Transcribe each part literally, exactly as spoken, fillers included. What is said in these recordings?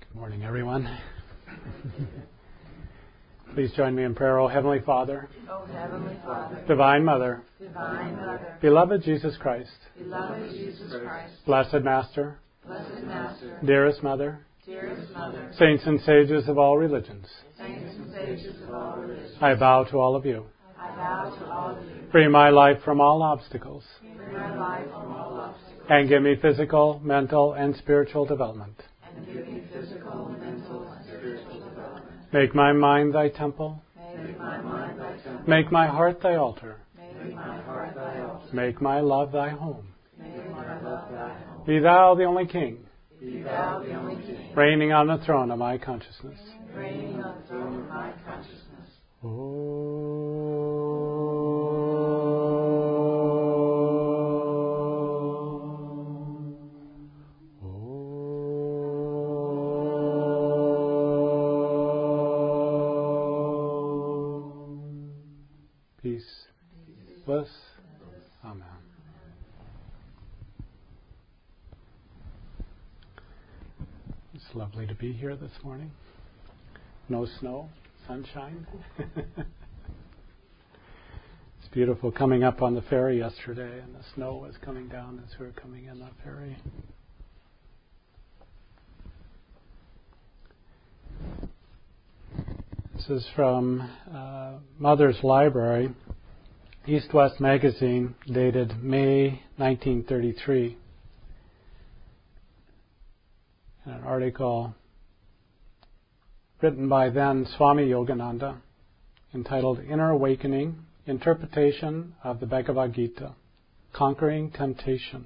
Morning, everyone. Please join me in prayer. O Heavenly Father, O Heavenly Father, Divine Mother, Divine Mother, Beloved Jesus Christ, Beloved Jesus Christ, Blessed Master, Blessed Master, Dearest Mother, Dearest Mother, Saints and Sages of all religions, Saints and Sages of all religions, I bow to all of you. I bow to all of you. Free my life from all obstacles, Free my life from all obstacles, and give me physical, mental, and spiritual development. and give me physical, mental, and spiritual development. Make my mind thy temple. Make my mind thy temple. Make my heart thy altar. Make my heart thy altar. Make my love thy home. Make my love thy home. Be thou the only King, Be thou the only King, reigning on the throne of my consciousness. reigning on the throne of my consciousness. Peace, bliss, amen. It's lovely to be here this morning. No snow, sunshine. It's beautiful coming up on the ferry yesterday, and the snow was coming down as we were coming in the ferry. This is from uh, Mother's Library, East West Magazine, dated May nineteen thirty-three. And an article written by then Swami Yogananda, entitled Inner Awakening, Interpretation of the Bhagavad Gita, Conquering Temptation.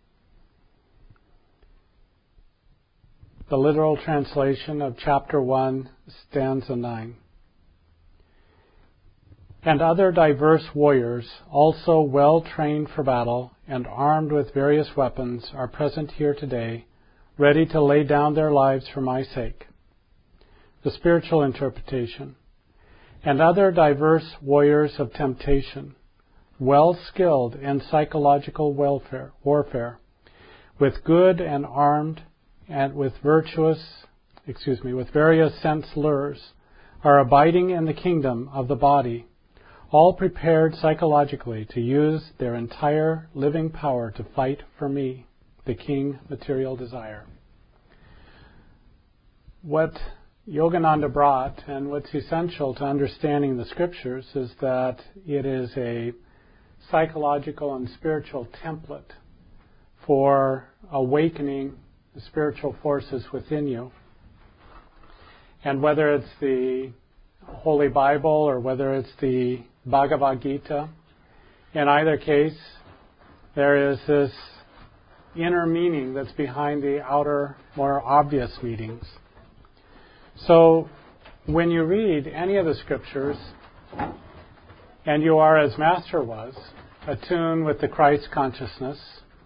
The literal translation of Chapter one, Stanza nine. And other diverse warriors, also well trained for battle and armed with various weapons, are present here today, ready to lay down their lives for my sake. The spiritual interpretation. And other diverse warriors of temptation, well skilled in psychological welfare, warfare, with good and armed and with virtuous, excuse me, with various sense lures, are abiding in the kingdom of the body, all prepared psychologically to use their entire living power to fight for me, the king material desire. What Yogananda brought, and what's essential to understanding the scriptures, is that it is a psychological and spiritual template for awakening the spiritual forces within you. And whether it's the Holy Bible or whether it's the Bhagavad Gita, in either case, there is this inner meaning that's behind the outer, more obvious meanings. So, when you read any of the scriptures, and you are, as Master was, attuned with the Christ consciousness,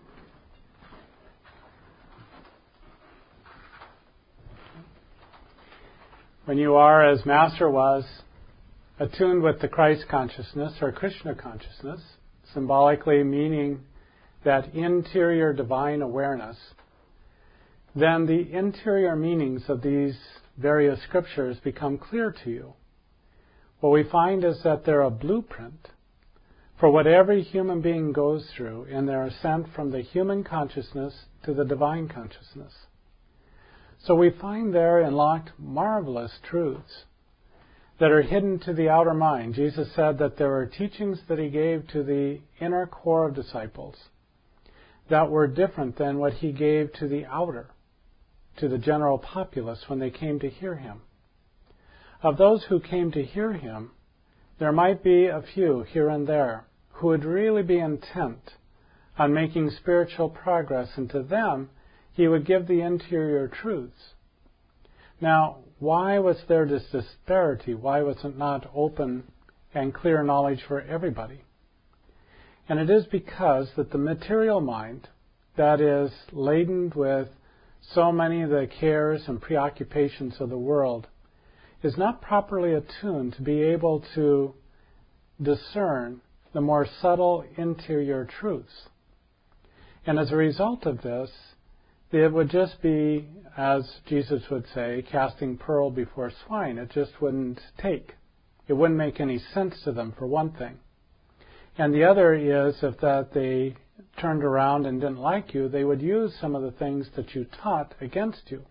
when you are, as Master was, attuned with the Christ consciousness or Krishna consciousness, symbolically meaning that interior divine awareness, then the interior meanings of these various scriptures become clear to you. What we find is that they're a blueprint for what every human being goes through in their ascent from the human consciousness to the divine consciousness. So we find there unlocked marvelous truths that are hidden to the outer mind. Jesus said that there were teachings that he gave to the inner core of disciples that were different than what he gave to the outer, to the general populace when they came to hear him. Of those who came to hear him, there might be a few here and there who would really be intent on making spiritual progress, and to them he would give the interior truths. Now, why was there this disparity? Why was it not open and clear knowledge for everybody? And it is because that the material mind, that is laden with so many of the cares and preoccupations of the world, is not properly attuned to be able to discern the more subtle interior truths. And as a result of this, it would just be, as Jesus would say, casting pearl before swine. It just wouldn't take. It wouldn't make any sense to them, for one thing. And the other is, if that they turned around and didn't like you, they would use some of the things that you taught against you.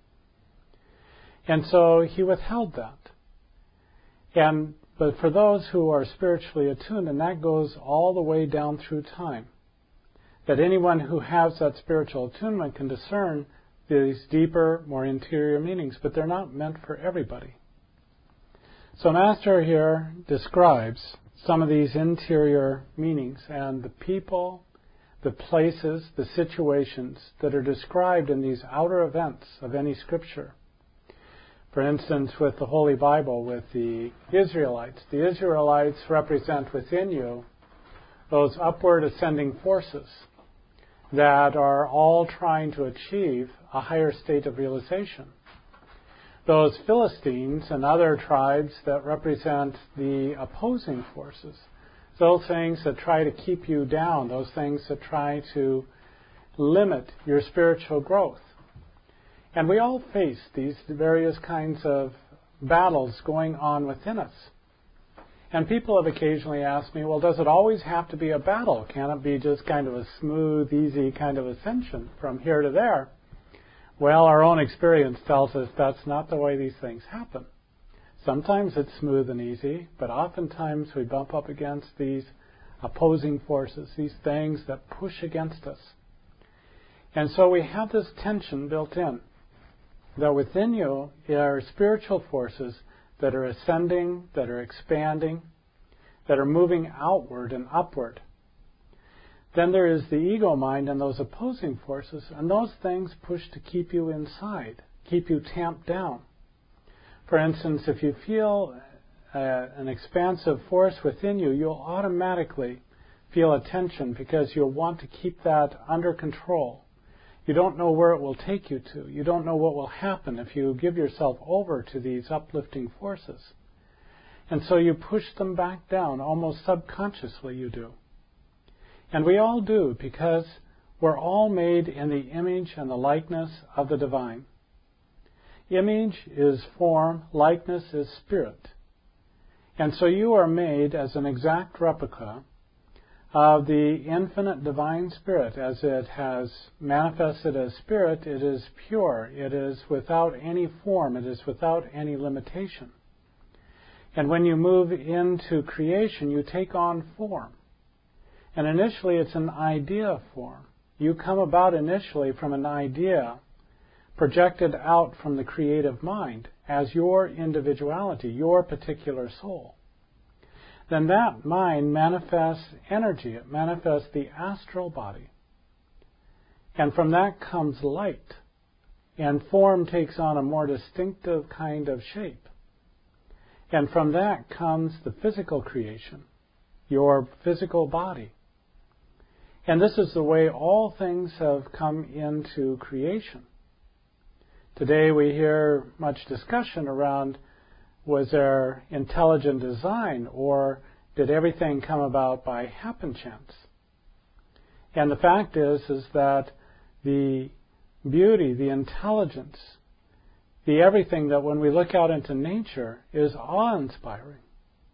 And so he withheld that. And but for those who are spiritually attuned, and that goes all the way down through time, that anyone who has that spiritual attunement can discern these deeper, more interior meanings, but they're not meant for everybody. So Master here describes some of these interior meanings and the people, the places, the situations that are described in these outer events of any scripture. For instance, with the Holy Bible, with the Israelites, the Israelites represent within you those upward ascending forces that are all trying to achieve a higher state of realization. Those Philistines and other tribes that represent the opposing forces, those things that try to keep you down, those things that try to limit your spiritual growth. And we all face these various kinds of battles going on within us. And people have occasionally asked me, well, does it always have to be a battle? Can it be just kind of a smooth, easy kind of ascension from here to there? Well, our own experience tells us that's not the way these things happen. Sometimes it's smooth and easy, but oftentimes we bump up against these opposing forces, these things that push against us. And so we have this tension built in, that within you are spiritual forces that are ascending, that are expanding, that are moving outward and upward. Then there is the ego mind and those opposing forces, and those things push to keep you inside, keep you tamped down. For instance, if you feel uh, an expansive force within you, you'll automatically feel a tension because you'll want to keep that under control. You don't know where it will take you to. You don't know what will happen if you give yourself over to these uplifting forces. And so you push them back down, almost subconsciously you do. And we all do, because we're all made in the image and the likeness of the divine. Image is form, likeness is spirit. And so you are made as an exact replica of the infinite divine spirit. As it has manifested as spirit, it is pure, it is without any form, it is without any limitation. And when you move into creation, you take on form. And initially it's an idea form. You come about initially from an idea projected out from the creative mind as your individuality, your particular soul. Then that mind manifests energy. It manifests the astral body. And from that comes light. And form takes on a more distinctive kind of shape. And from that comes the physical creation, your physical body. And this is the way all things have come into creation. Today we hear much discussion around, was there intelligent design, or did everything come about by happen chance? And the fact is, is that the beauty, the intelligence, the everything that when we look out into nature is awe-inspiring.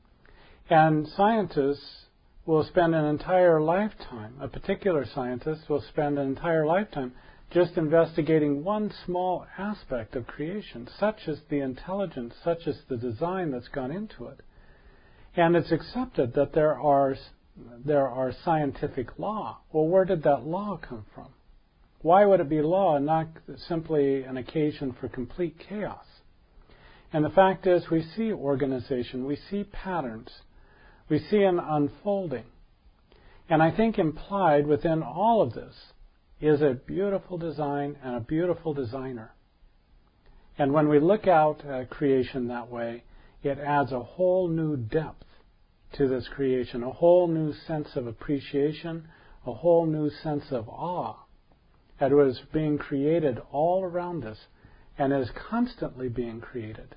And scientists will spend an entire lifetime, a particular scientist will spend an entire lifetime just investigating one small aspect of creation. Such is the intelligence, such is the design that's gone into it. And it's accepted that there are there are scientific law. Well, where did that law come from? Why would it be law and not simply an occasion for complete chaos? And the fact is, we see organization, we see patterns, we see an unfolding. And I think implied within all of this is a beautiful design and a beautiful designer. And when we look out at creation that way, it adds a whole new depth to this creation, a whole new sense of appreciation, a whole new sense of awe at what is being created all around us and is constantly being created.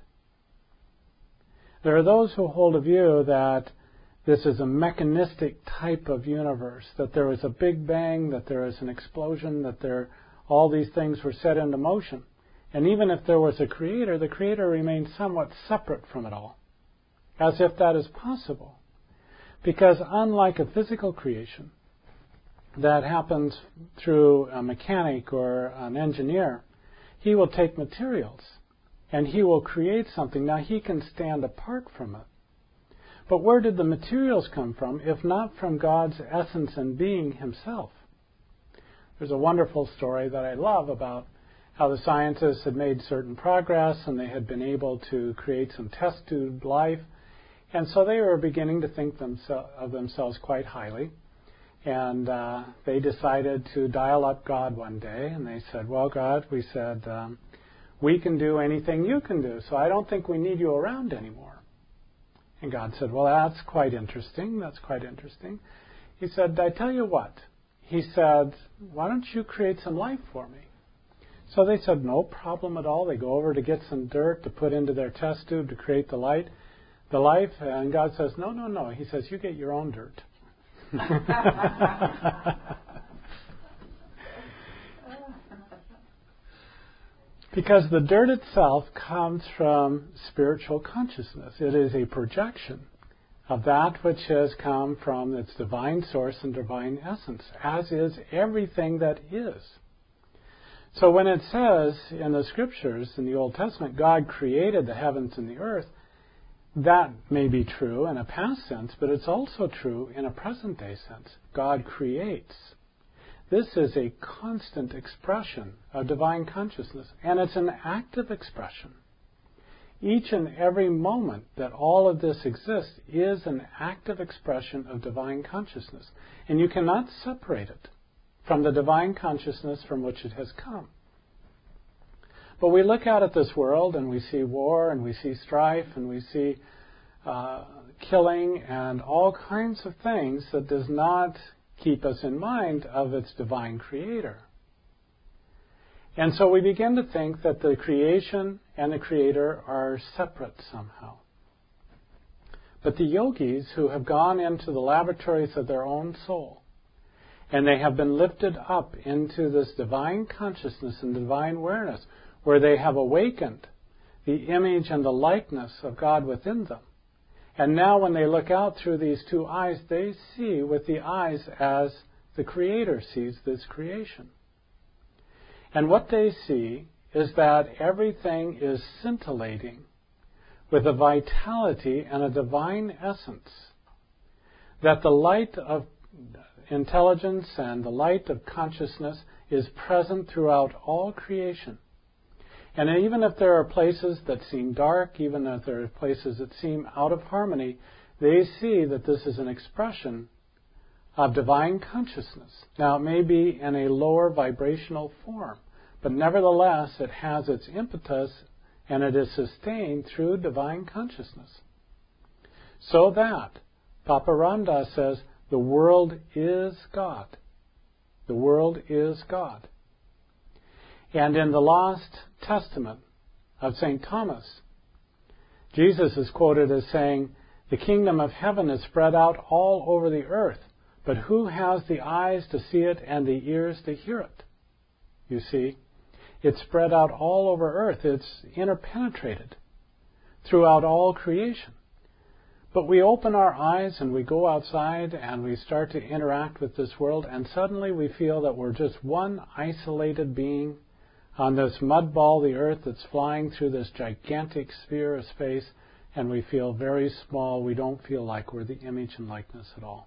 There are those who hold a view that this is a mechanistic type of universe, that there is a big bang, that there is an explosion, that there all these things were set into motion. And even if there was a creator, the creator remained somewhat separate from it all, as if that is possible. Because unlike a physical creation that happens through a mechanic or an engineer, he will take materials and he will create something. Now he can stand apart from it. But where did the materials come from, if not from God's essence and being himself? There's a wonderful story that I love about how the scientists had made certain progress and they had been able to create some test tube life. And so they were beginning to think themse- of themselves quite highly. And uh, they decided to dial up God one day. And they said, well, God, we said, um, we can do anything you can do, so I don't think we need you around anymore. And God said, well, that's quite interesting. That's quite interesting. He said, I tell you what. He said, why don't you create some life for me? So they said, no problem at all. They go over to get some dirt to put into their test tube to create the light, the life. And God says, no, no, no. He says, you get your own dirt. Because the dirt itself comes from spiritual consciousness. It is a projection of that which has come from its divine source and divine essence, as is everything that is. So when it says in the Scriptures, in the Old Testament, God created the heavens and the earth, that may be true in a past sense, but it's also true in a present-day sense. God creates. This is a constant expression of divine consciousness, and it's an active expression. Each and every moment that all of this exists is an active expression of divine consciousness, and you cannot separate it from the divine consciousness from which it has come. But we look out at this world and we see war and we see strife and we see uh, killing and all kinds of things that does not keep us in mind of its divine creator. And so we begin to think that the creation and the creator are separate somehow. But the yogis who have gone into the laboratories of their own soul, and they have been lifted up into this divine consciousness and divine awareness, where they have awakened the image and the likeness of God within them. And now when they look out through these two eyes, they see with the eyes as the Creator sees this creation. And what they see is that everything is scintillating with a vitality and a divine essence. That the light of intelligence and the light of consciousness is present throughout all creation. And even if there are places that seem dark, even if there are places that seem out of harmony, they see that this is an expression of divine consciousness. Now, it may be in a lower vibrational form, but nevertheless it has its impetus and it is sustained through divine consciousness. So that, Papa Ramdas says, the world is God. The world is God. And in the Lost Testament of Saint Thomas, Jesus is quoted as saying, the kingdom of heaven is spread out all over the earth, but who has the eyes to see it and the ears to hear it? You see, it's spread out all over earth. It's interpenetrated throughout all creation. But we open our eyes and we go outside and we start to interact with this world, and suddenly we feel that we're just one isolated being on this mud ball, the earth, that's flying through this gigantic sphere of space, and we feel very small. We don't feel like we're the image and likeness at all.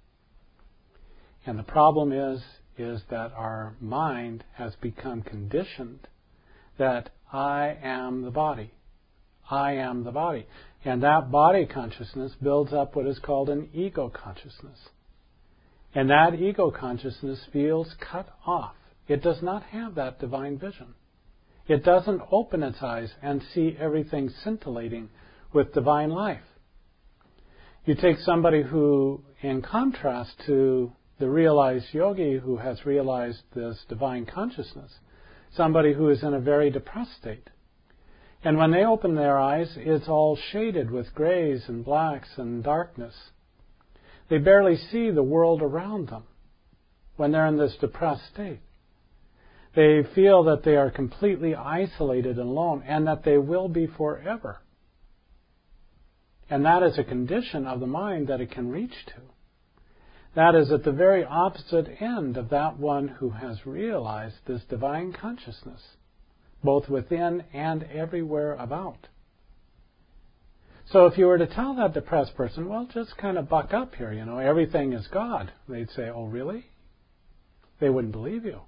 And the problem is, is that our mind has become conditioned that I am the body. I am the body. And that body consciousness builds up what is called an ego consciousness. And that ego consciousness feels cut off. It does not have that divine vision. It doesn't open its eyes and see everything scintillating with divine life. You take somebody who, in contrast to the realized yogi who has realized this divine consciousness, somebody who is in a very depressed state. And when they open their eyes, it's all shaded with grays and blacks and darkness. They barely see the world around them when they're in this depressed state. They feel that they are completely isolated and alone, and that they will be forever. And that is a condition of the mind that it can reach to. That is at the very opposite end of that one who has realized this divine consciousness, both within and everywhere about. So if you were to tell that depressed person, well, just kind of buck up here, you know, everything is God, they'd say, oh, really? They wouldn't believe you.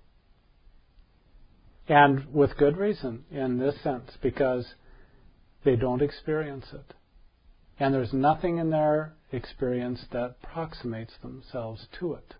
And with good reason in this sense, because they don't experience it. And there's nothing in their experience that approximates themselves to it.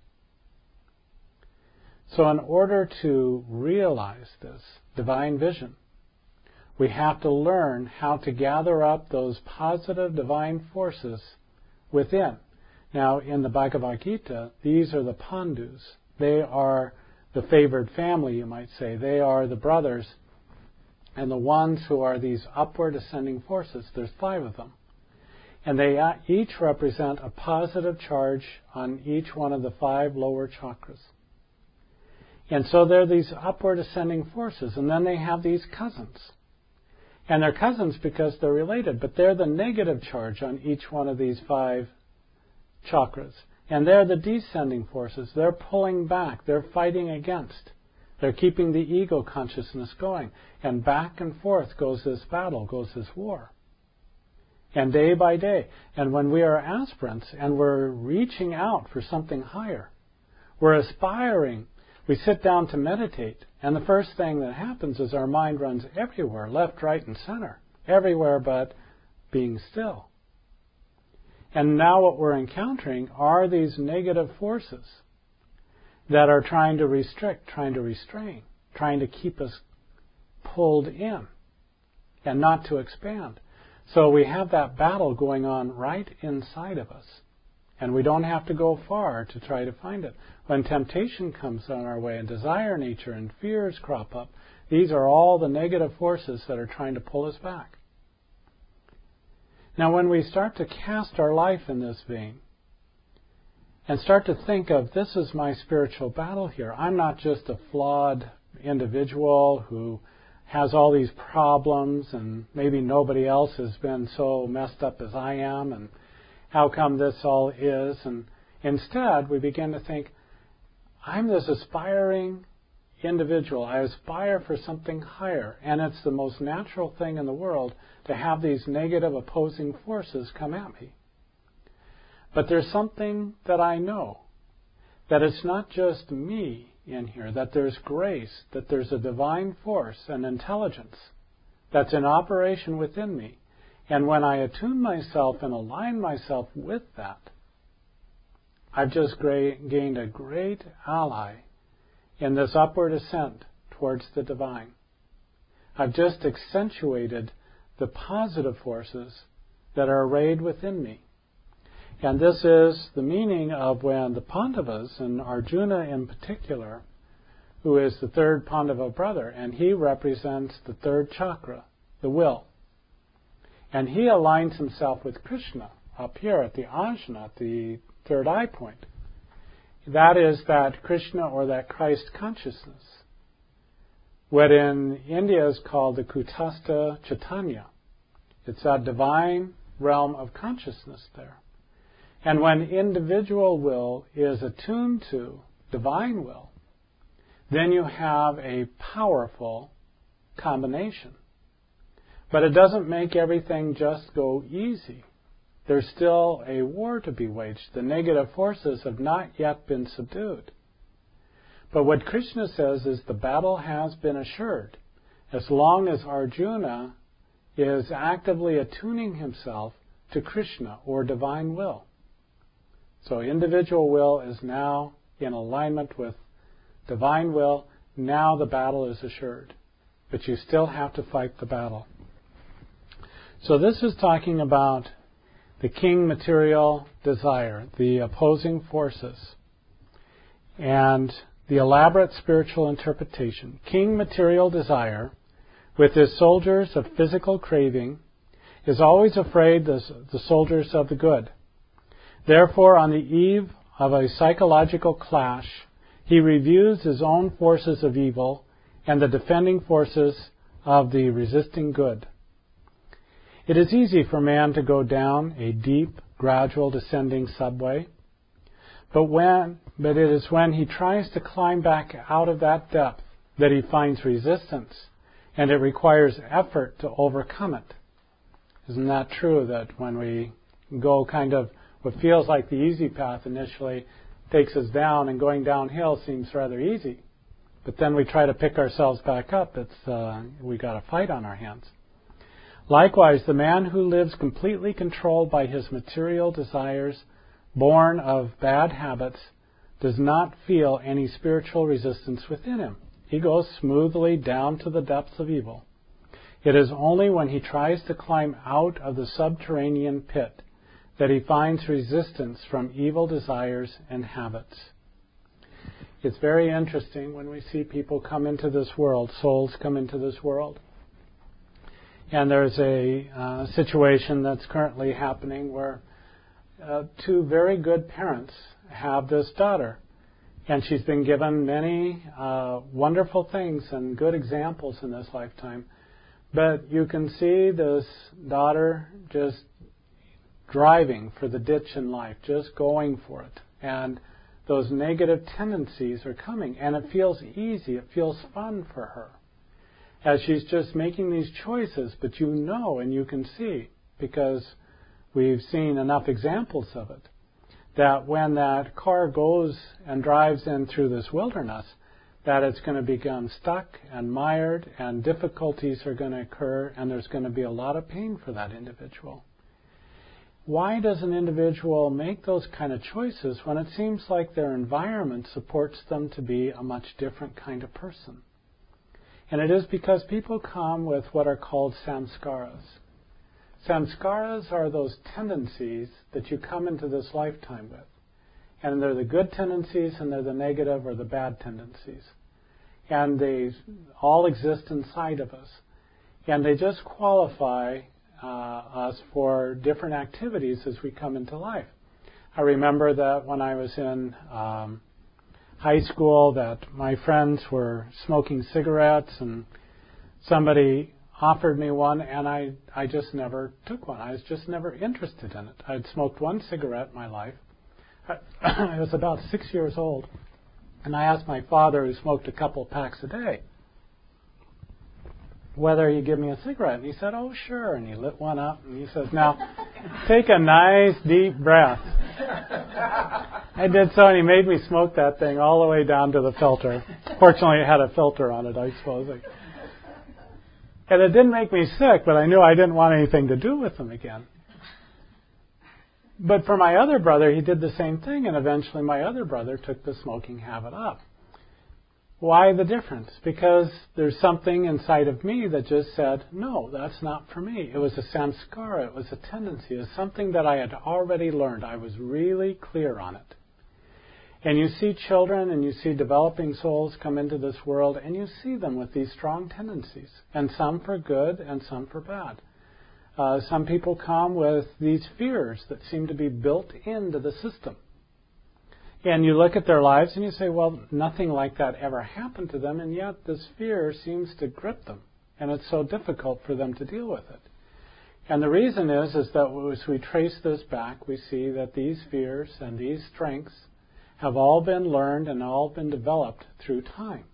So in order to realize this divine vision, we have to learn how to gather up those positive divine forces within. Now, in the Bhagavad Gita, these are the Pandus. They are the favored family, you might say. They are the brothers and the ones who are these upward ascending forces. There's five of them. And they each represent a positive charge on each one of the five lower chakras. And so they're these upward ascending forces. And then they have these cousins. And they're cousins because they're related, but they're the negative charge on each one of these five chakras. And they're the descending forces. They're pulling back. They're fighting against. They're keeping the ego consciousness going. And back and forth goes this battle, goes this war. And day by day. And when we are aspirants and we're reaching out for something higher, we're aspiring, we sit down to meditate, and the first thing that happens is our mind runs everywhere, left, right, and center. Everywhere but being still. And now what we're encountering are these negative forces that are trying to restrict, trying to restrain, trying to keep us pulled in and not to expand. So we have that battle going on right inside of us. And we don't have to go far to try to find it. When temptation comes on our way and desire nature and fears crop up, these are all the negative forces that are trying to pull us back. Now when we start to cast our life in this vein and start to think of, this is my spiritual battle here. I'm not just a flawed individual who has all these problems and maybe nobody else has been so messed up as I am, and how come this all is? And instead, we begin to think, I'm this aspiring individual. I aspire for something higher. And it's the most natural thing in the world to have these negative opposing forces come at me. But there's something that I know, that it's not just me in here, that there's grace, that there's a divine force and intelligence that's in operation within me. And when I attune myself and align myself with that, I've just gra- gained a great ally in this upward ascent towards the divine. I've just accentuated the positive forces that are arrayed within me. And this is the meaning of when the Pandavas, and Arjuna in particular, who is the third Pandava brother, and he represents the third chakra, the will. And he aligns himself with Krishna up here at the Ajna, at the third eye point. That is that Krishna or that Christ consciousness. What in India is called the Kutastha Chaitanya. It's that divine realm of consciousness there. And when individual will is attuned to divine will, then you have a powerful combination. But it doesn't make everything just go easy. There's still a war to be waged. The negative forces have not yet been subdued. But what Krishna says is the battle has been assured. As long as Arjuna is actively attuning himself to Krishna or divine will. So individual will is now in alignment with divine will. Now the battle is assured. But you still have to fight the battle. So this is talking about the king material desire, the opposing forces, and the elaborate spiritual interpretation. King material desire, with his soldiers of physical craving, is always afraid the, the soldiers of the good. Therefore, on the eve of a psychological clash, he reviews his own forces of evil and the defending forces of the resisting good. It is easy for man to go down a deep, gradual descending subway, but when but it is when he tries to climb back out of that depth that he finds resistance, and it requires effort to overcome it. Isn't that true, that when we go kind of what feels like the easy path initially takes us down, and going downhill seems rather easy, but then we try to pick ourselves back up, it's uh, we got a fight on our hands. Likewise, the man who lives completely controlled by his material desires, born of bad habits, does not feel any spiritual resistance within him. He goes smoothly down to the depths of evil. It is only when he tries to climb out of the subterranean pit that he finds resistance from evil desires and habits. It's very interesting when we see people come into this world, souls come into this world. And there's a uh, situation that's currently happening where uh, two very good parents have this daughter. And she's been given many uh, wonderful things and good examples in this lifetime. But you can see this daughter just driving for the ditch in life, just going for it. And those negative tendencies are coming. And it feels easy, it feels fun for her, as she's just making these choices, but you know and you can see, because we've seen enough examples of it, that when that car goes and drives in through this wilderness, that it's going to become stuck and mired, and difficulties are going to occur, and there's going to be a lot of pain for that individual. Why does an individual make those kind of choices when it seems like their environment supports them to be a much different kind of person? And it is because people come with what are called samskaras. Samskaras are those tendencies that you come into this lifetime with. And they're the good tendencies, and they're the negative or the bad tendencies. And they all exist inside of us. And they just qualify uh, us for different activities as we come into life. I remember that when I was in um, high school, that my friends were smoking cigarettes, and somebody offered me one, and I, I just never took one. I was just never interested in it. I'd smoked one cigarette in my life. I, I was about six years old, and I asked my father, who smoked a couple packs a day, whether he'd give me a cigarette. And he said, oh, sure. And he lit one up, and he says, now, take a nice deep breath. I did so, and he made me smoke that thing all the way down to the filter. Fortunately, it had a filter on it, I suppose. And it didn't make me sick, but I knew I didn't want anything to do with them again. But for my other brother, he did the same thing, and eventually my other brother took the smoking habit up. Why the difference? Because there's something inside of me that just said, no, that's not for me. It was a samskara, it was a tendency, it was something that I had already learned. I was really clear on it. And you see children and you see developing souls come into this world, and you see them with these strong tendencies, and some for good and some for bad. Uh, some people come with these fears that seem to be built into the system. And you look at their lives and you say, well, nothing like that ever happened to them, and yet this fear seems to grip them, and it's so difficult for them to deal with it. And the reason is, is that as we trace this back, we see that these fears and these strengths have all been learned and all been developed through time.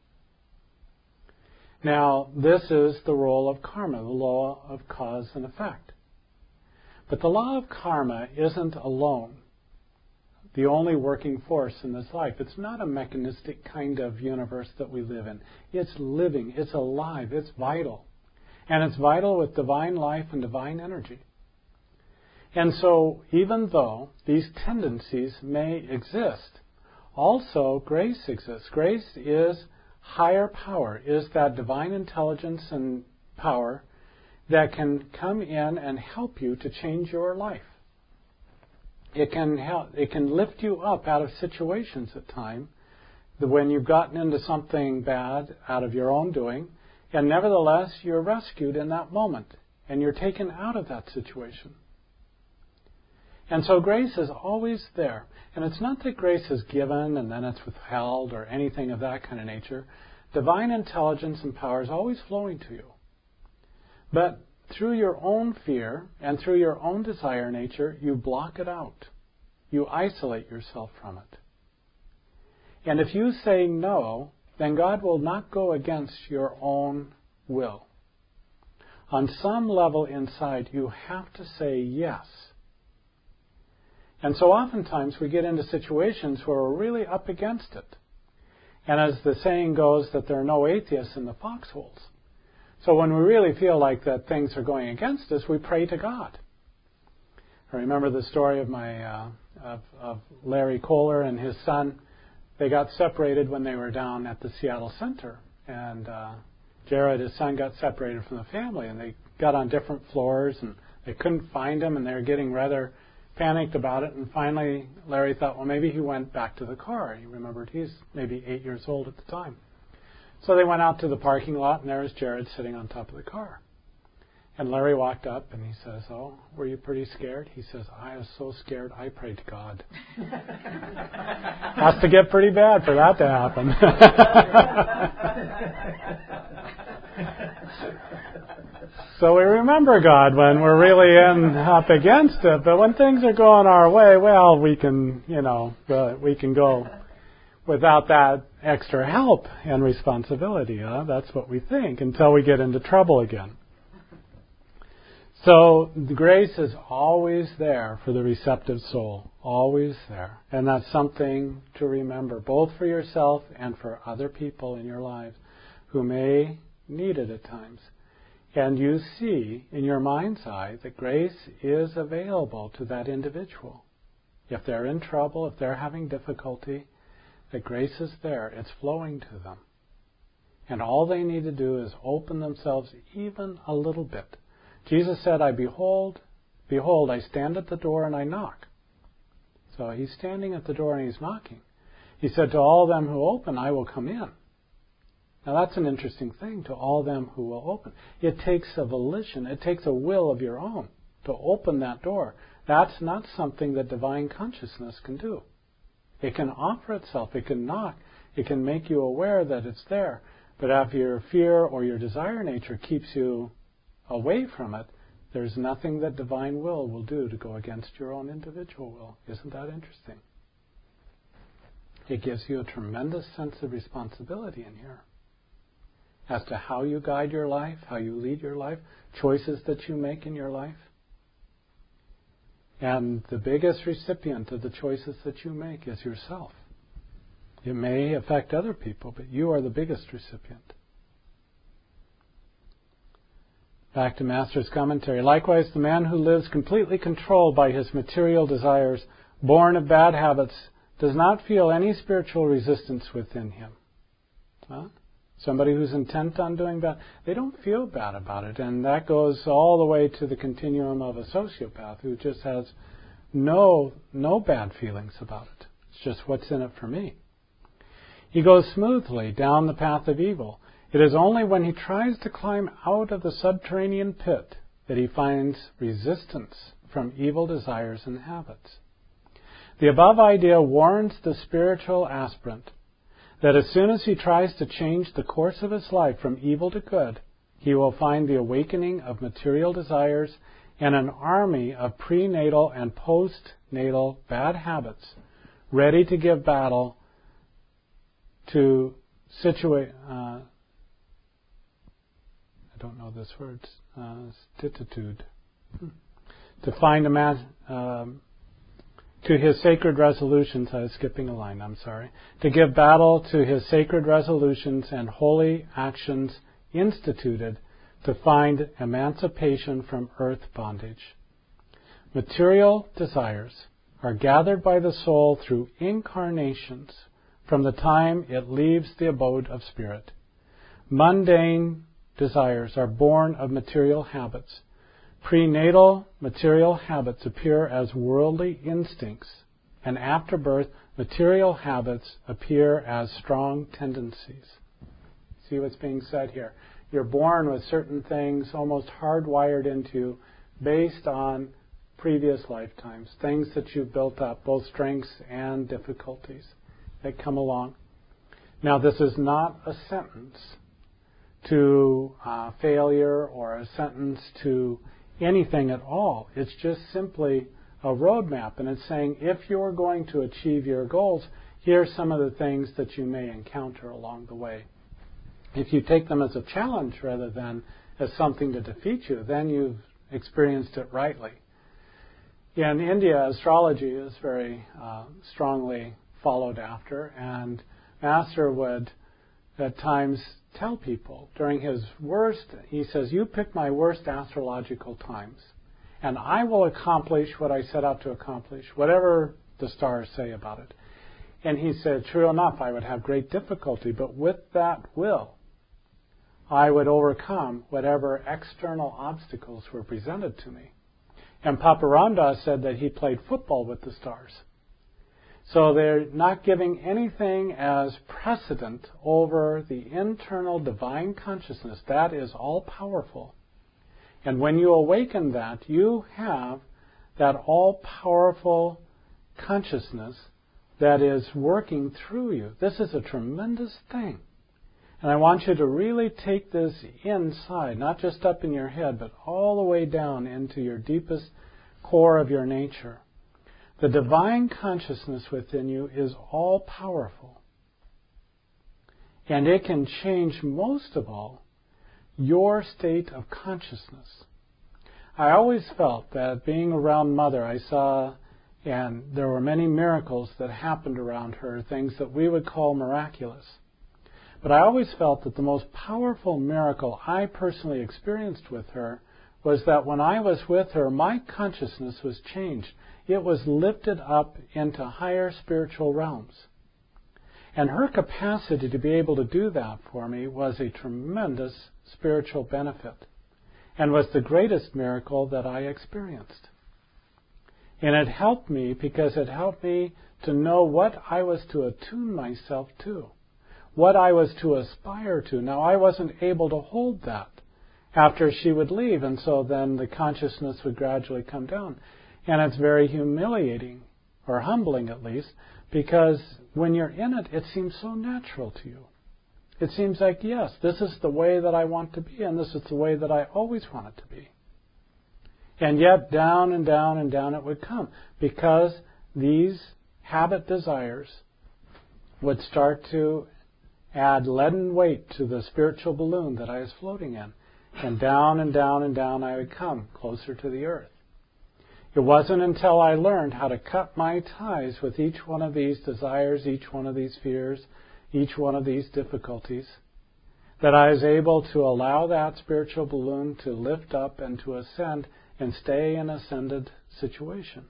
Now, this is the role of karma, the law of cause and effect. But the law of karma isn't alone the only working force in this life. It's not a mechanistic kind of universe that we live in. It's living, it's alive, it's vital. And it's vital with divine life and divine energy. And so, even though these tendencies may exist, also grace exists. Grace is higher power, is that divine intelligence and power that can come in and help you to change your life. It can help, it can lift you up out of situations at times when you've gotten into something bad out of your own doing, and nevertheless you're rescued in that moment and you're taken out of that situation. And so grace is always there. And it's not that grace is given and then it's withheld or anything of that kind of nature. divine intelligence and power is always flowing to you. But through your own fear and through your own desire nature, you block it out. You isolate yourself from it. And if you say no, then God will not go against your own will. On some level inside, you have to say yes. And so oftentimes we get into situations where we're really up against it. And as the saying goes, that there are no atheists in the foxholes. So when we really feel like that things are going against us, we pray to God. I remember the story of my uh, of, of Larry Kohler and his son. They got separated when they were down at the Seattle Center. And uh, Jared, his son, got separated from the family. And they got on different floors, and they couldn't find him, and they were getting rather panicked about it. And finally, Larry thought, well, maybe he went back to the car. He remembered he's maybe eight years old at the time. So they went out to the parking lot, and there was Jared sitting on top of the car. And Larry walked up, and he says, oh, were you pretty scared? He says, I was so scared, I prayed to God. Has to get pretty bad for that to happen. So we remember God when we're really in, up against it. But when things are going our way, well, we can, you know, we can go without that extra help and responsibility. Huh? That's what we think until we get into trouble again. So the grace is always there for the receptive soul, always there. And that's something to remember, both for yourself and for other people in your lives who may need it at times. And you see in your mind's eye that grace is available to that individual. If they're in trouble, if they're having difficulty, that grace is there. It's flowing to them. And all they need to do is open themselves even a little bit. Jesus said, I behold, behold, I stand at the door and I knock. So he's standing at the door and he's knocking. He said, to all them who open, I will come in. Now that's an interesting thing, to all them who will open. It takes a volition, it takes a will of your own to open that door. That's not something that divine consciousness can do. It can offer itself, it can knock, it can make you aware that it's there. But if your fear or your desire nature keeps you away from it, there's nothing that divine will will do to go against your own individual will. Isn't that interesting? It gives you a tremendous sense of responsibility in here as to how you guide your life, how you lead your life, choices that you make in your life. And the biggest recipient of the choices that you make is yourself. It may affect other people, but you are the biggest recipient. Back to Master's commentary. Likewise, the man who lives completely controlled by his material desires, born of bad habits, does not feel any spiritual resistance within him. Huh? Somebody who's intent on doing bad, they don't feel bad about it. And that goes all the way to the continuum of a sociopath who just has no, no bad feelings about it. It's just what's in it for me. He goes smoothly down the path of evil. It is only when he tries to climb out of the subterranean pit that he finds resistance from evil desires and habits. The above idea warns the spiritual aspirant that as soon as he tries to change the course of his life from evil to good, he will find the awakening of material desires and an army of prenatal and postnatal bad habits ready to give battle to situate. Uh, I don't know this word. Uh, stitutude. Hmm. To find a man. Um, To his sacred resolutions, I was skipping a line, I'm sorry. To give battle to his sacred resolutions and holy actions instituted to find emancipation from earth bondage. Material desires are gathered by the soul through incarnations from the time it leaves the abode of spirit. Mundane desires are born of material habits. Prenatal material habits appear as worldly instincts, and after birth, material habits appear as strong tendencies. See what's being said here? You're born with certain things almost hardwired into you based on previous lifetimes, things that you've built up, both strengths and difficulties that come along. Now, this is not a sentence to uh, failure or a sentence to anything at all. It's just simply a roadmap, and it's saying if you're going to achieve your goals, here are some of the things that you may encounter along the way. If you take them as a challenge rather than as something to defeat you, then you've experienced it rightly. In India, astrology is very uh, strongly followed after, and Master would at times tell people during his worst, he says, you pick my worst astrological times, and I will accomplish what I set out to accomplish, whatever the stars say about it. And he said, true enough, I would have great difficulty, but with that will, I would overcome whatever external obstacles were presented to me. And Papa Ramdas said that he played football with the stars. So they're not giving anything as precedent over the internal divine consciousness. That is all powerful. And when you awaken that, you have that all powerful consciousness that is working through you. This is a tremendous thing. And I want you to really take this inside, not just up in your head, but all the way down into your deepest core of your nature. The divine consciousness within you is all powerful. And it can change, most of all, your state of consciousness. I always felt that being around Mother, I saw, and there were many miracles that happened around her, things that we would call miraculous. But I always felt that the most powerful miracle I personally experienced with her was that when I was with her, my consciousness was changed. It was lifted up into higher spiritual realms. And her capacity to be able to do that for me was a tremendous spiritual benefit and was the greatest miracle that I experienced. And it helped me because it helped me to know what I was to attune myself to, what I was to aspire to. Now, I wasn't able to hold that after she would leave, and so then the consciousness would gradually come down. And it's very humiliating, or humbling at least, because when you're in it, it seems so natural to you. It seems like, yes, this is the way that I want to be, and this is the way that I always wanted to be. And yet, down and down and down it would come, because these habit desires would start to add leaden weight to the spiritual balloon that I was floating in. And down and down and down I would come, closer to the earth. It wasn't until I learned how to cut my ties with each one of these desires, each one of these fears, each one of these difficulties, that I was able to allow that spiritual balloon to lift up and to ascend and stay in an ascended situation.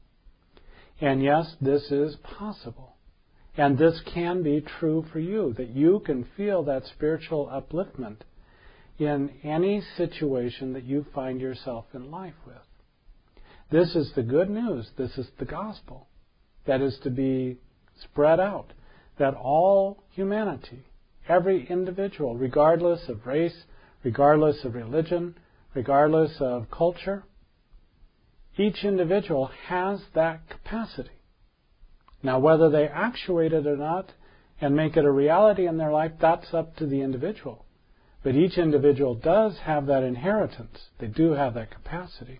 And yes, this is possible. And this can be true for you, that you can feel that spiritual upliftment in any situation that you find yourself in life with. This is the good news. This is the gospel that is to be spread out, that all humanity, every individual, regardless of race, regardless of religion, regardless of culture, each individual has that capacity. Now, whether they actuate it or not and make it a reality in their life, that's up to the individual. But each individual does have that inheritance. They do have that capacity.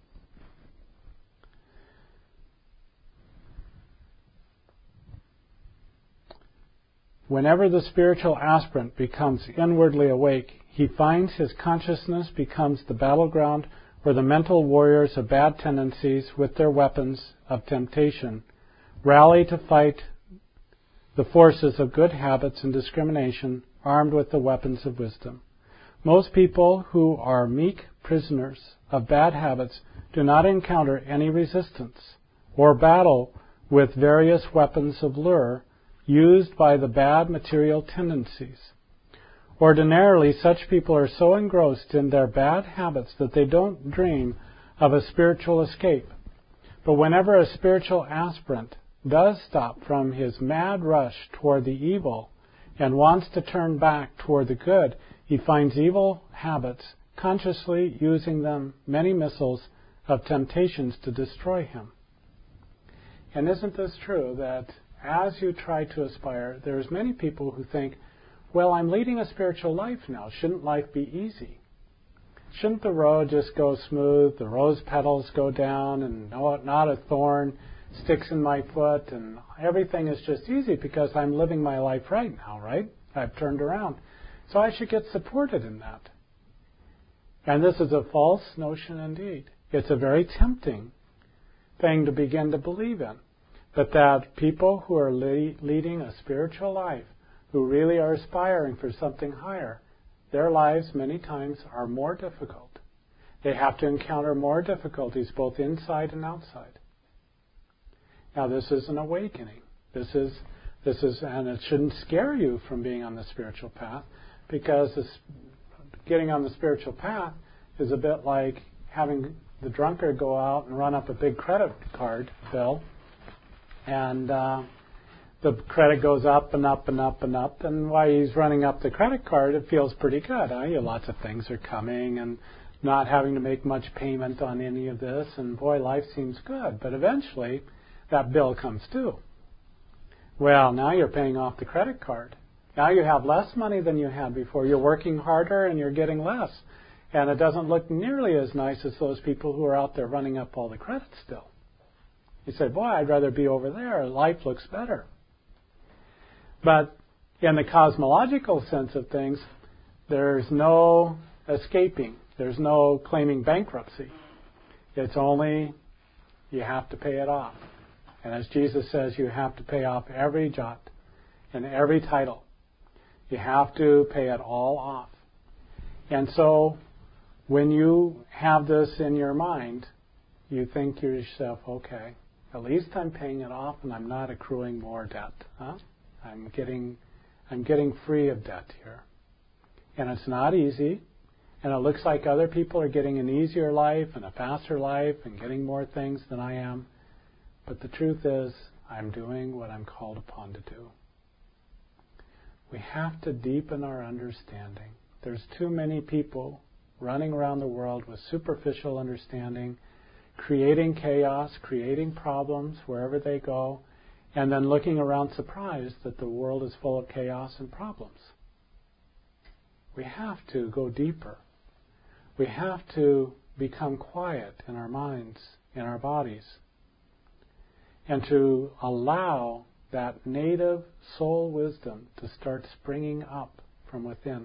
Whenever the spiritual aspirant becomes inwardly awake, he finds his consciousness becomes the battleground where the mental warriors of bad tendencies with their weapons of temptation rally to fight the forces of good habits and discrimination armed with the weapons of wisdom. Most people who are meek prisoners of bad habits do not encounter any resistance or battle with various weapons of lure used by the bad material tendencies. Ordinarily, such people are so engrossed in their bad habits that they don't dream of a spiritual escape. But whenever a spiritual aspirant does stop from his mad rush toward the evil and wants to turn back toward the good, he finds evil habits, consciously using them many missiles of temptations to destroy him. And isn't this true that as you try to aspire, there's many people who think, well, I'm leading a spiritual life now. Shouldn't life be easy? Shouldn't the road just go smooth, the rose petals go down, and no, not a thorn sticks in my foot, and everything is just easy because I'm living my life right now, right? I've turned around. So I should get supported in that. And this is a false notion indeed. It's a very tempting thing to begin to believe in. But that people who are le- leading a spiritual life, who really are aspiring for something higher, their lives many times are more difficult. They have to encounter more difficulties both inside and outside. Now this is an awakening. This is, this is, and it shouldn't scare you from being on the spiritual path, because this, getting on the spiritual path is a bit like having the drunkard go out and run up a big credit card bill, and uh, the credit goes up and up and up and up, and while he's running up the credit card, it feels pretty good. Huh? You know, lots of things are coming, and not having to make much payment on any of this, and boy, life seems good. But eventually, that bill comes due. Well, now you're paying off the credit card. Now you have less money than you had before. You're working harder and you're getting less. And it doesn't look nearly as nice as those people who are out there running up all the credit still. You say, boy, I'd rather be over there. Life looks better. But in the cosmological sense of things, there's no escaping. There's no claiming bankruptcy. It's only you have to pay it off. And as Jesus says, you have to pay off every jot and every title. You have to pay it all off. And so when you have this in your mind, you think to yourself, okay, at least I'm paying it off and I'm not accruing more debt. Huh? I'm getting, I'm getting free of debt here. And it's not easy. And it looks like other people are getting an easier life and a faster life and getting more things than I am. But the truth is, I'm doing what I'm called upon to do. We have to deepen our understanding. There's too many people running around the world with superficial understanding, creating chaos, creating problems wherever they go, and then looking around surprised that the world is full of chaos and problems. We have to go deeper. We have to become quiet in our minds, in our bodies, and to allow that native soul wisdom to start springing up from within.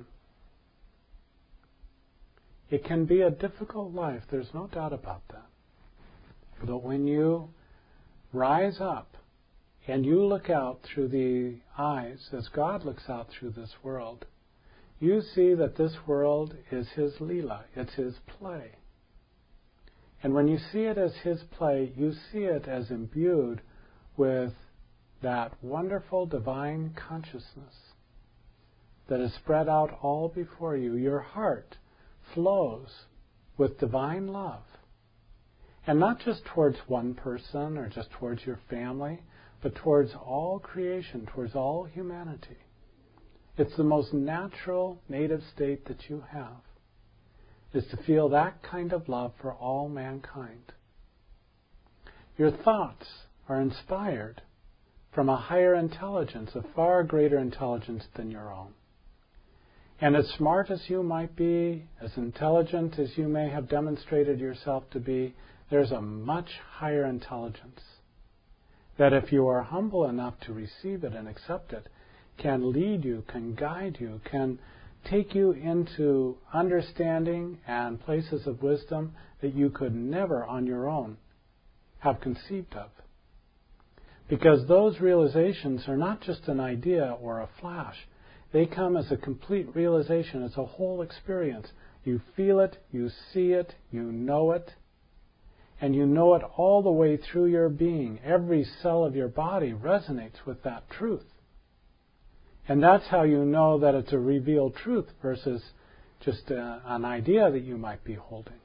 It can be a difficult life, there's no doubt about that. But when you rise up and you look out through the eyes, as God looks out through this world, you see that this world is His Leela, it's His play. And when you see it as His play, you see it as imbued with that wonderful divine consciousness that is spread out all before you. Your heart flows with divine love. And not just towards one person or just towards your family, but towards all creation, towards all humanity. It's the most natural native state that you have, is to feel that kind of love for all mankind. Your thoughts are inspired from a higher intelligence, a far greater intelligence than your own. And as smart as you might be, as intelligent as you may have demonstrated yourself to be, there's a much higher intelligence that if you are humble enough to receive it and accept it, can lead you, can guide you, can take you into understanding and places of wisdom that you could never on your own have conceived of. Because those realizations are not just an idea or a flash. They come as a complete realization, as a whole experience. You feel it, you see it, you know it, and you know it all the way through your being. Every cell of your body resonates with that truth. And that's how you know that it's a revealed truth versus just a, an idea that you might be holding.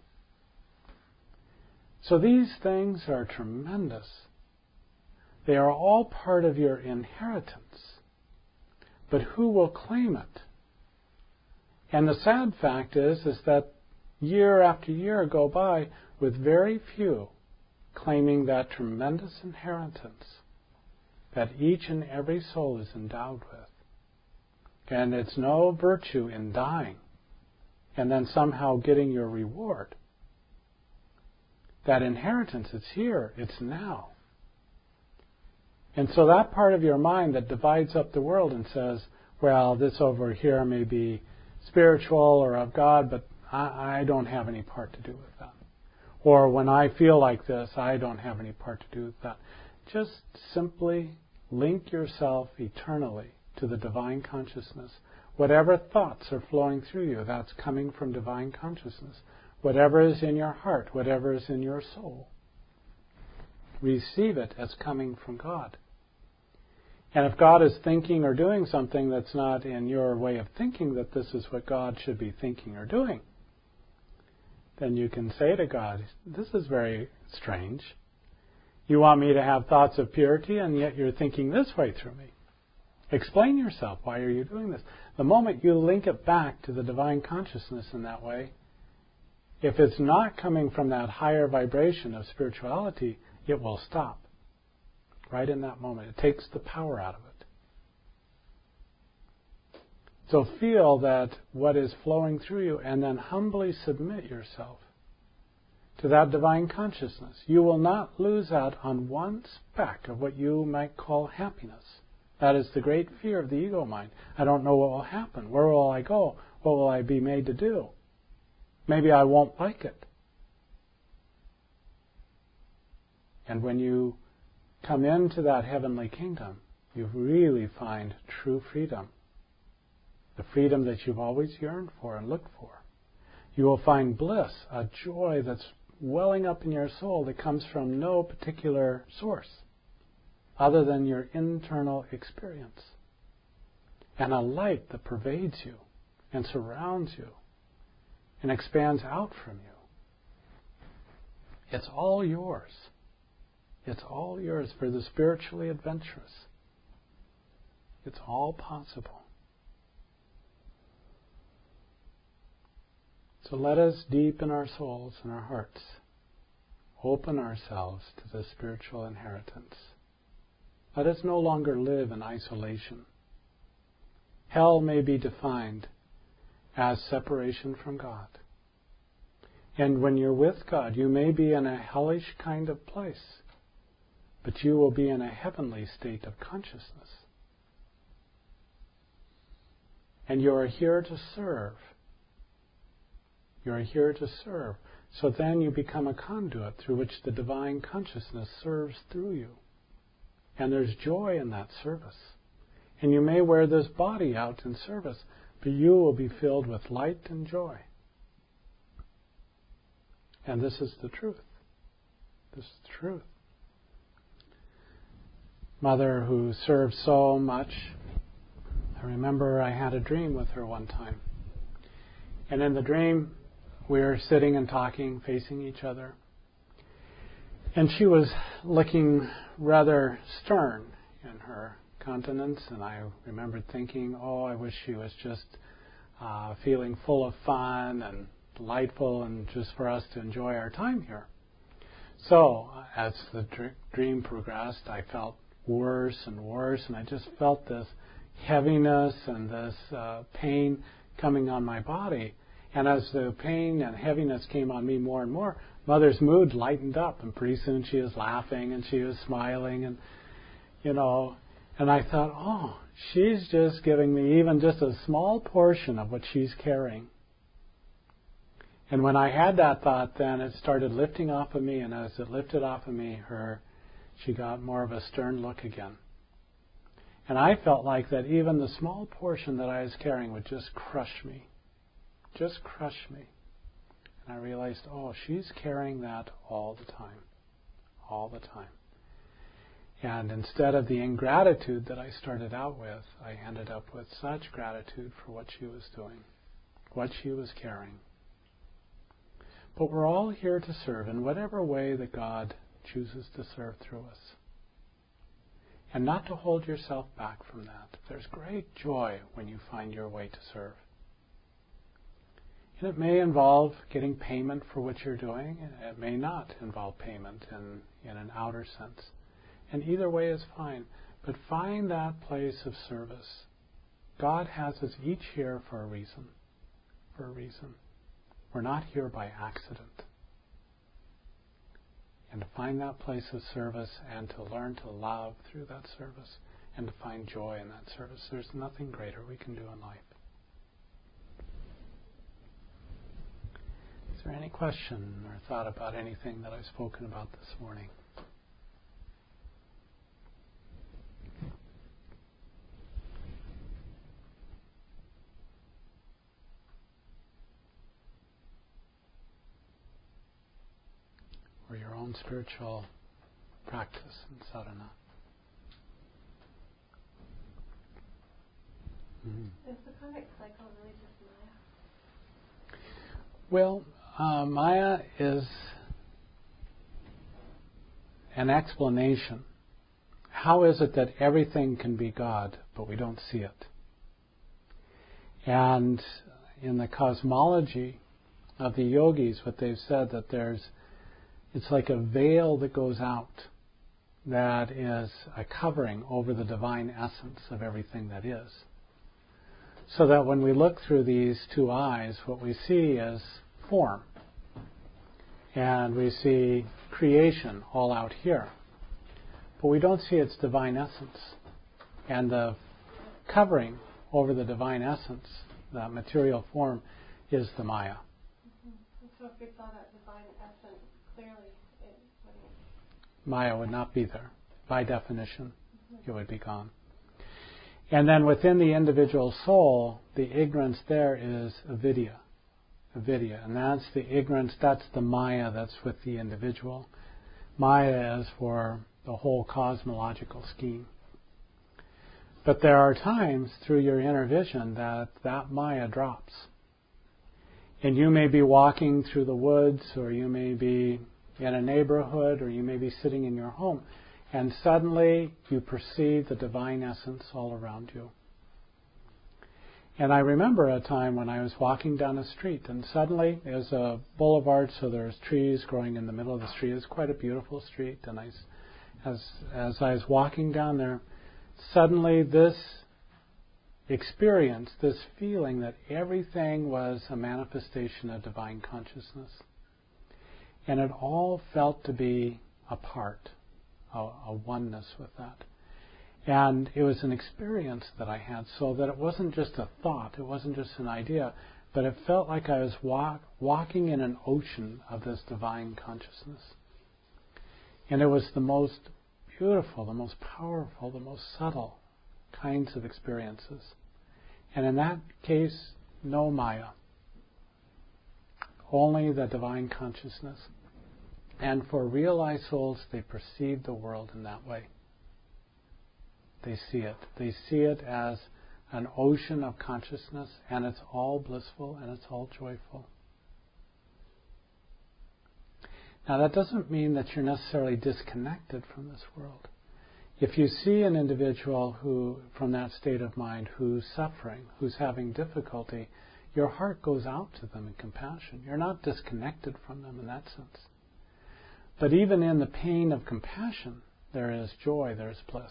So these things are tremendous. They are all part of your inheritance. But who will claim it? And the sad fact is, is that year after year go by with very few claiming that tremendous inheritance. that each and every soul is endowed with. And it's no virtue in dying and then somehow getting your reward. That inheritance, it's here, it's now. And so that part of your mind that divides up the world and says, well, this over here may be spiritual or of God, but I, I don't have any part to do with that. Or when I feel like this, I don't have any part to do with that. Just simply link yourself eternally to the divine consciousness. Whatever thoughts are flowing through you, that's coming from divine consciousness. Whatever is in your heart, whatever is in your soul, receive it as coming from God. And if God is thinking or doing something that's not in your way of thinking that this is what God should be thinking or doing, then you can say to God, this is very strange. You want me to have thoughts of purity, and yet you're thinking this way through me. Explain yourself. Why are you doing this? The moment you link it back to the divine consciousness in that way, if it's not coming from that higher vibration of spirituality, it will stop. Right in that moment. It takes the power out of it. So feel that what is flowing through you, and then humbly submit yourself to that divine consciousness. You will not lose out on one speck of what you might call happiness. That is the great fear of the ego mind. I don't know what will happen. Where will I go? What will I be made to do? Maybe I won't like it. And when you come into that heavenly kingdom, you really find true freedom. The freedom that you've always yearned for and looked for. You will find bliss, a joy that's welling up in your soul that comes from no particular source other than your internal experience. And a light that pervades you and surrounds you and expands out from you. It's all yours. It's all yours for the spiritually adventurous. It's all possible. So let us deepen our souls and our hearts, open ourselves to the spiritual inheritance. Let us no longer live in isolation. Hell may be defined as separation from God. And when you're with God, you may be in a hellish kind of place, but you will be in a heavenly state of consciousness. And you are here to serve. You are here to serve. So then you become a conduit through which the divine consciousness serves through you. And there's joy in that service. And you may wear this body out in service, but you will be filled with light and joy. And this is the truth. This is the truth. Mother, who served so much, I remember I had a dream with her one time. And in the dream, we were sitting and talking, facing each other. And she was looking rather stern in her countenance, and I remembered thinking, oh, I wish she was just uh, feeling full of fun and delightful and just for us to enjoy our time here. So, as the dr- dream progressed, I felt worse and worse, and I just felt this heaviness and this uh, pain coming on my body. And as the pain and heaviness came on me more and more, Mother's mood lightened up, and pretty soon she was laughing and she was smiling, and you know, and I thought, oh, she's just giving me even just a small portion of what she's carrying. And when I had that thought, then it started lifting off of me, and as it lifted off of me, her, she got more of a stern look again. And I felt like that even the small portion that I was carrying would just crush me. Just crush me. And I realized, oh, she's carrying that all the time. All the time. And instead of the ingratitude that I started out with, I ended up with such gratitude for what she was doing, what she was carrying. But we're all here to serve in whatever way that God chooses to serve through us. And not to hold yourself back from that. There's great joy when you find your way to serve. And it may involve getting payment for what you're doing. It may not involve payment in, in an outer sense. And either way is fine. But find that place of service. God has us each here for a reason. For a reason. We're not here by accident. And to find that place of service and to learn to love through that service and to find joy in that service. There's nothing greater we can do in life. Is there any question or thought about anything that I've spoken about this morning? Or your own spiritual practice in sadhana? Mm-hmm. Is the karmic cycle really just Maya? Well, uh, Maya is an explanation. How is it that everything can be God, but we don't see it? And in the cosmology of the yogis, what they've said, that there's, it's like a veil that goes out that is a covering over the divine essence of everything that is. So that when we look through these two eyes, what we see is form. And we see creation all out here. But we don't see its divine essence. And the covering over the divine essence, that material form, is the Maya. Mm-hmm. So if we saw that divine essence clearly, it wouldn't... Maya would not be there. By definition, mm-hmm. It would be gone. And then within the individual soul, the ignorance there is avidya. Avidya. And that's the ignorance, that's the Maya that's with the individual. Maya is for the whole cosmological scheme. But there are times through your inner vision that that Maya drops. And you may be walking through the woods, or you may be in a neighborhood, or you may be sitting in your home. And suddenly you perceive the divine essence all around you. And I remember a time when I was walking down a street, and suddenly there's a boulevard, so there's trees growing in the middle of the street. It's quite a beautiful street. And I, as as I was walking down there, suddenly this experience, this feeling that everything was a manifestation of divine consciousness. And it all felt to be a part. A, a oneness with that. And it was an experience that I had, so that it wasn't just a thought, it wasn't just an idea, but it felt like I was walk, walking in an ocean of this divine consciousness. And it was the most beautiful, the most powerful, the most subtle kinds of experiences. And in that case, no Maya. Only the divine consciousness. And for realized souls, they perceive the world in that way. They see it. They see it as an ocean of consciousness, and it's all blissful and it's all joyful. Now that doesn't mean that you're necessarily disconnected from this world. If you see an individual who, from that state of mind, who's suffering, who's having difficulty, your heart goes out to them in compassion. You're not disconnected from them in that sense. But even in the pain of compassion, there is joy, there is bliss.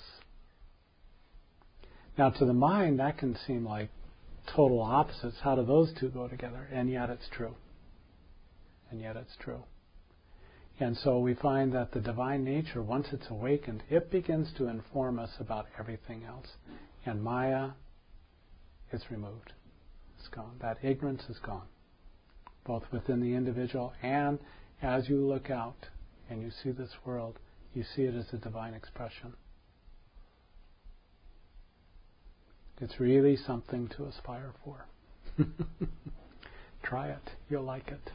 Now to the mind, that can seem like total opposites. How do those two go together? And yet it's true. And yet it's true. And so we find that the divine nature, once it's awakened, it begins to inform us about everything else. And Maya is removed. It's gone. That ignorance is gone. Both within the individual and as you look out and you see this world, you see it as a divine expression. It's really something to aspire for. Try it. You'll like it.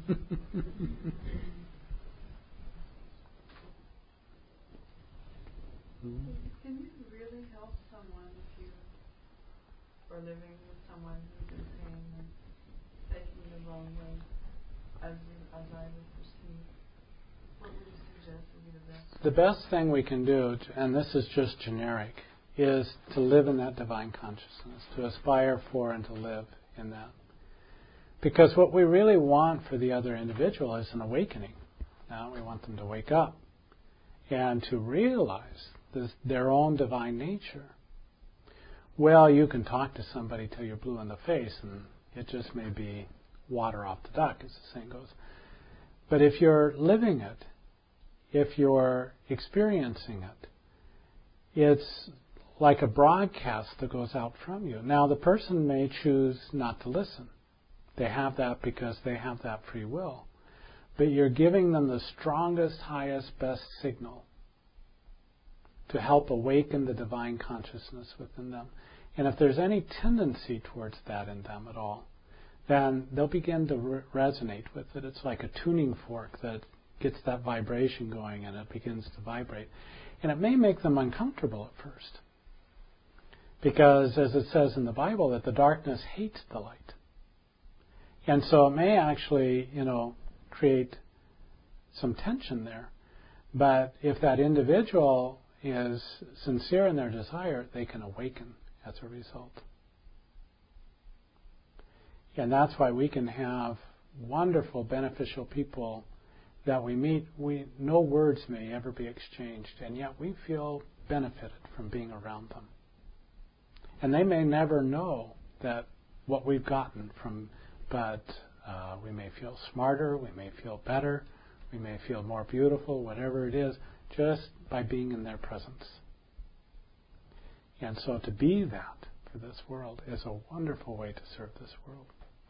Can you really help someone if you are living with someone who's in pain and taking the wrong way, as, you, as I would perceive? What would you suggest would be the best? The best thing we can do, and this is just generic, is to live in that divine consciousness, to aspire for and to live in that. Because what we really want for the other individual is an awakening. Now we want them to wake up and to realize this, their own divine nature. Well, you can talk to somebody till you're blue in the face, and it just may be water off the duck, as the saying goes. But if you're living it, if you're experiencing it, it's like a broadcast that goes out from you. Now, the person may choose not to listen. They have that because they have that free will. But you're giving them the strongest, highest, best signal to help awaken the divine consciousness within them. And if there's any tendency towards that in them at all, then they'll begin to re- resonate with it. It's like a tuning fork that gets that vibration going, and it begins to vibrate. And it may make them uncomfortable at first. Because, as it says in the Bible, that the darkness hates the light. And so it may actually, you know, create some tension there. But if that individual is sincere in their desire, they can awaken as a result. And that's why we can have wonderful, beneficial people that we meet. We, no words may ever be exchanged, and yet we feel benefited from being around them. And they may never know that what we've gotten from, but uh, we may feel smarter, we may feel better, we may feel more beautiful, whatever it is, just by being in their presence. And so to be that for this world is a wonderful way to serve this world.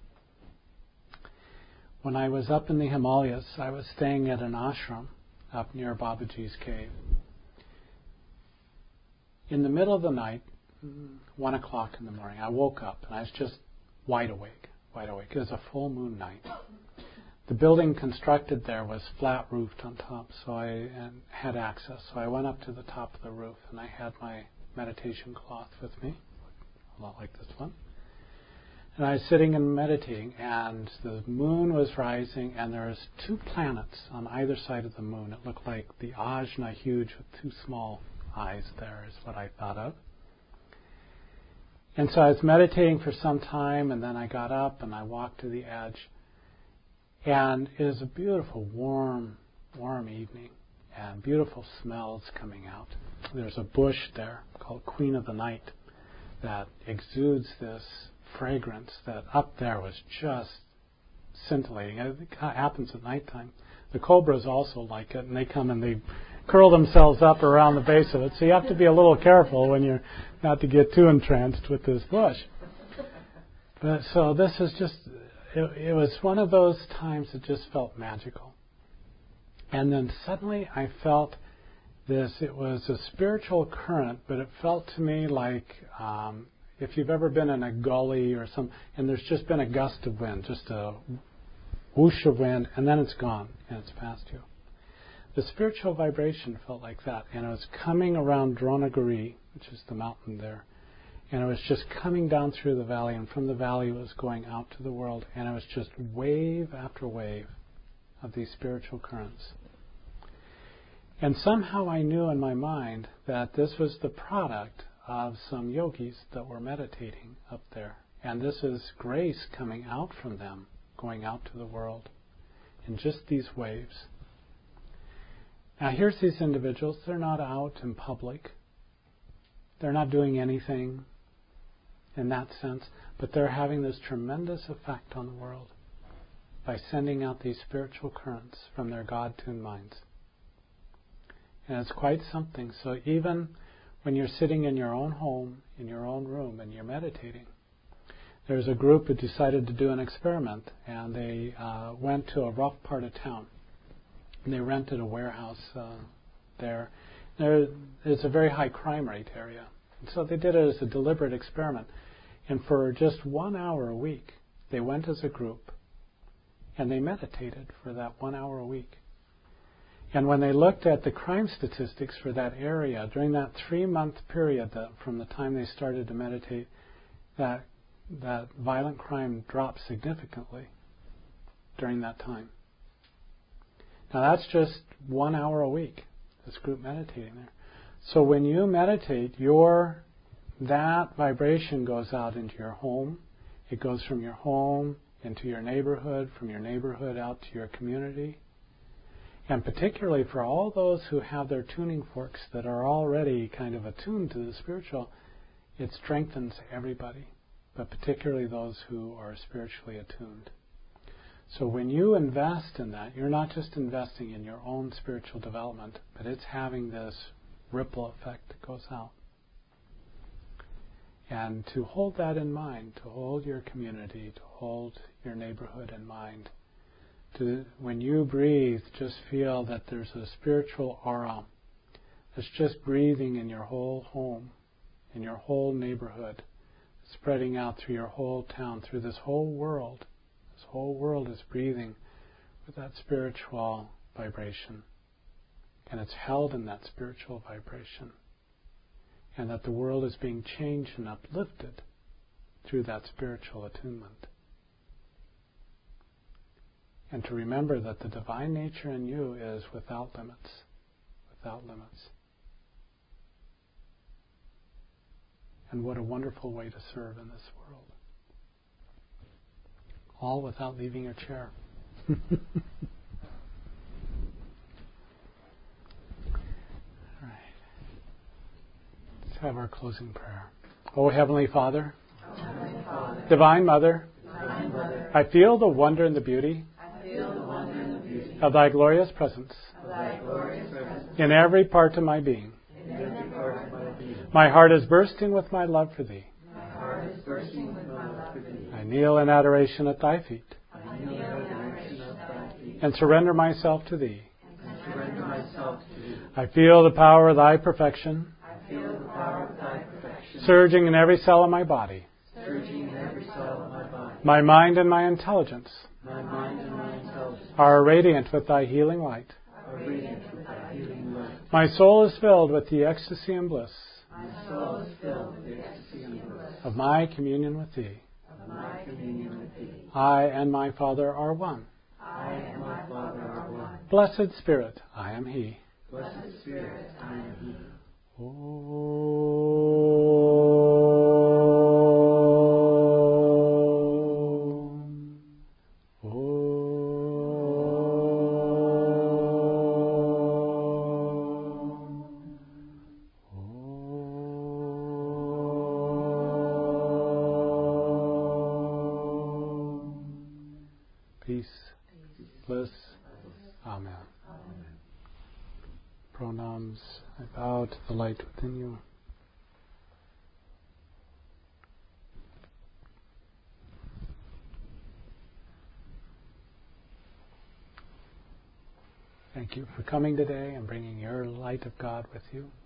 When I was up in the Himalayas, I was staying at an ashram up near Babaji's cave. In the middle of the night, one o'clock in the morning, I woke up and I was just wide awake, wide awake. It was a full moon night. The building constructed there was flat roofed on top, so I and had access. So I went up to the top of the roof, and I had my meditation cloth with me, a lot like this one. And I was sitting and meditating, and the moon was rising, and there was two planets on either side of the moon. It looked like the Ajna huge with two small eyes there is what I thought of. And so I was meditating for some time, and then I got up and I walked to the edge. And it was a beautiful, warm, warm evening, and beautiful smells coming out. There's a bush there called Queen of the Night that exudes this fragrance that up there was just scintillating. It happens at nighttime. The cobras also like it, and they come and they curl themselves up around the base of it. So you have to be a little careful when you're not to get too entranced with this bush. But so this is just, it, it was one of those times that just felt magical. And then suddenly I felt this, it was a spiritual current, but it felt to me like um, if you've ever been in a gully or some, and there's just been a gust of wind, just a whoosh of wind, and then it's gone, and it's past you. The spiritual vibration felt like that, and it was coming around Dronagiri, which is the mountain there, and it was just coming down through the valley, and from the valley it was going out to the world, and it was just wave after wave of these spiritual currents. And somehow I knew in my mind that this was the product of some yogis that were meditating up there, and this is grace coming out from them, going out to the world in just these waves. Now here's these individuals, they're not out in public. They're not doing anything in that sense, but they're having this tremendous effect on the world by sending out these spiritual currents from their God-tuned minds. And it's quite something. So even when you're sitting in your own home, in your own room, and you're meditating, there's a group who decided to do an experiment, and they uh, went to a rough part of town. And they rented a warehouse uh, there. There is a very high crime rate area. And so they did it as a deliberate experiment. And for just one hour a week, they went as a group and they meditated for that one hour a week. And when they looked at the crime statistics for that area, during that three-month period that from the time they started to meditate, that that violent crime dropped significantly during that time. Now that's just one hour a week, this group meditating there. So when you meditate, your that vibration goes out into your home. It goes from your home into your neighborhood, from your neighborhood out to your community. And particularly for all those who have their tuning forks that are already kind of attuned to the spiritual, it strengthens everybody, but particularly those who are spiritually attuned. So when you invest in that, you're not just investing in your own spiritual development, but it's having this ripple effect that goes out. And to hold that in mind, to hold your community, to hold your neighborhood in mind, to, when you breathe, just feel that there's a spiritual aura that's just breathing in your whole home, in your whole neighborhood, spreading out through your whole town, through this whole world. This whole world is breathing with that spiritual vibration. And it's held in that spiritual vibration. And that the world is being changed and uplifted through that spiritual attunement. And to remember that the divine nature in you is without limits. Without limits. And what a wonderful way to serve in this world. All without leaving your chair. All right. Let's have our closing prayer. O Heavenly Father, O Heavenly Father, Divine Mother, Divine Mother, I feel the wonder and the beauty feel the wonder and the beauty of Thy glorious presence of Thy glorious presence in every part of my being. in every part of my being. My heart is bursting with my love for Thee. My heart is bursting with my love for Thee. I kneel in adoration at Thy feet I kneel in adoration of Thy feet and surrender myself to Thee. and surrender myself to Thee. I feel the power of Thy perfection I feel the power of Thy perfection surging in every cell of my body. surging in every cell of my body. My mind and my intelligence My mind and my intelligence are radiant with Thy healing light. are radiant with Thy healing light. My soul is filled with the ecstasy and bliss My soul is filled with the ecstasy and bliss of my communion with Thee. of my communion with Thee. I and my Father are one. I and my Father are one. Blessed Spirit, I am He. Blessed Spirit, I am He. Peace, bliss, Amen. Pronams, I bow to the light within you. Thank you for coming today and bringing your light of God with you.